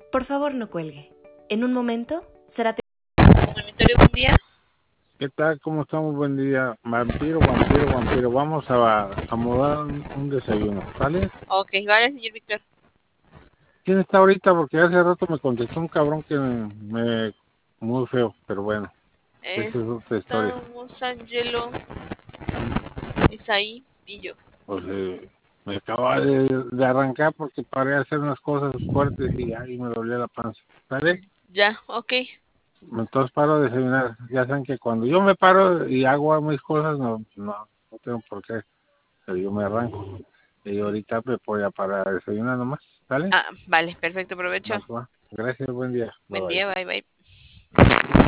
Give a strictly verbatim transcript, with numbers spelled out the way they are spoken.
Por favor, no cuelgue. En un momento será... Monitorio, buen día. ¿Qué tal? ¿Cómo estamos? Buen día. Vampiro, vampiro, vampiro. Vamos a, a mudar un, un desayuno, ¿sale? Ok, vale, señor Víctor. ¿Quién está ahorita? Porque hace rato me contestó un cabrón que me... me- muy feo, pero bueno. Esa es otra historia. Estamos Angelo, Isaí y yo. Pues eh, me acaba de, de arrancar porque paré a hacer unas cosas fuertes y ahí me dolía la panza. ¿Sale? Ya, ok. Entonces paro a desayunar. Ya saben que cuando yo me paro y hago mis cosas, no, no, no tengo por qué. Pero yo me arranco. Y ahorita me voy a parar a desayunar nomás. ¿Sale? Ah, vale, perfecto, provecho. Va, va. Gracias, buen día. Bye Buen bye. día, bye, bye.